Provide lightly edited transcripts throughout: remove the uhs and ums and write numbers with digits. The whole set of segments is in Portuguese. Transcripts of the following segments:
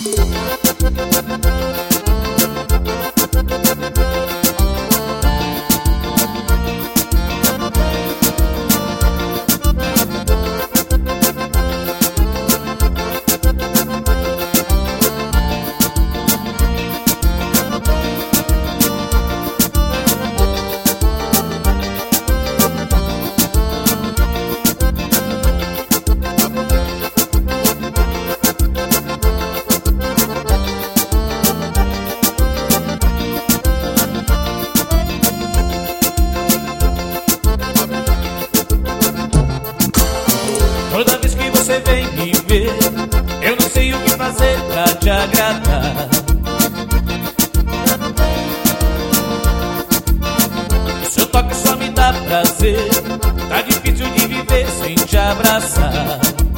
Toda vez que você vem me ver, eu não sei o que fazer pra te agradar. O seu toque só me dá prazer, tá difícil de viver sem te abraçar.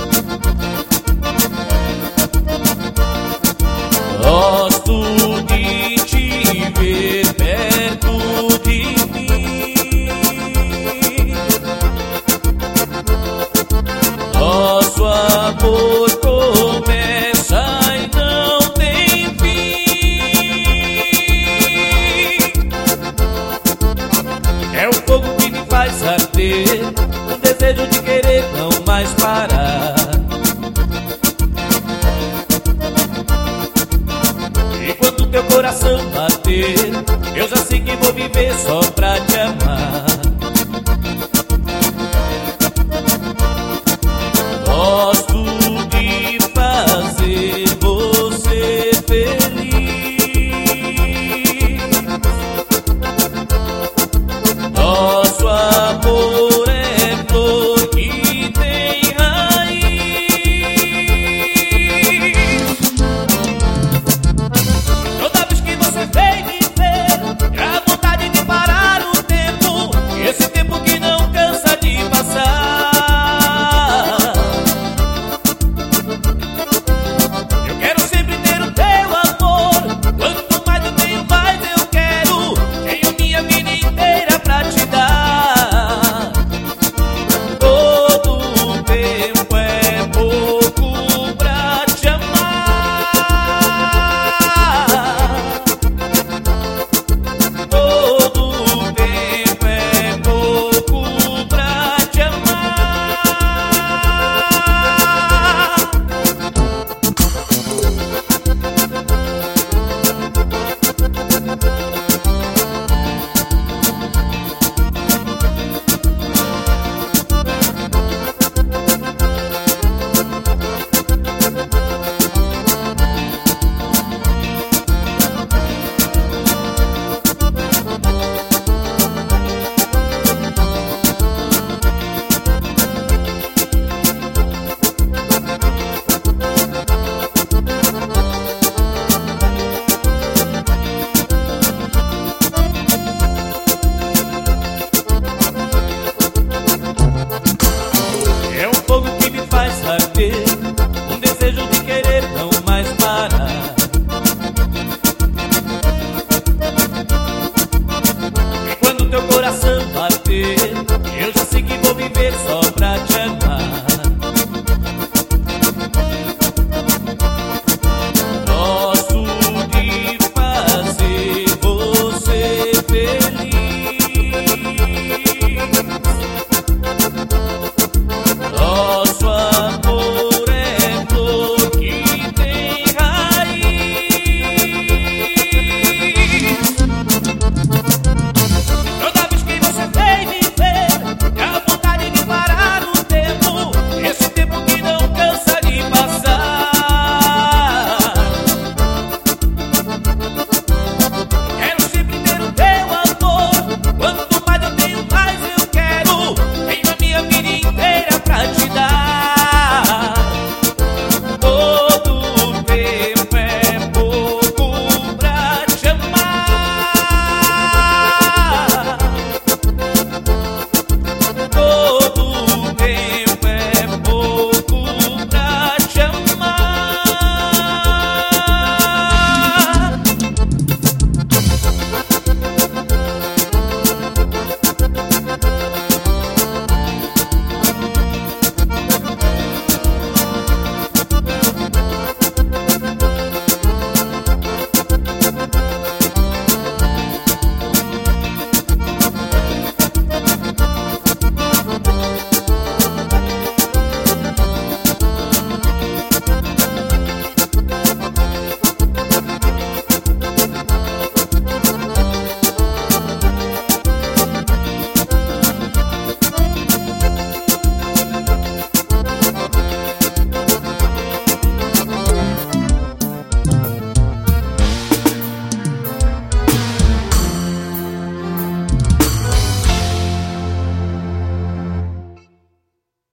Gosto de te ver perto de mim. Nosso amor começa e não tem fim. É o fogo que me faz arder, o desejo de querer não mais parar. Enquanto teu coração bater, eu já sei que vou viver só pra te amar.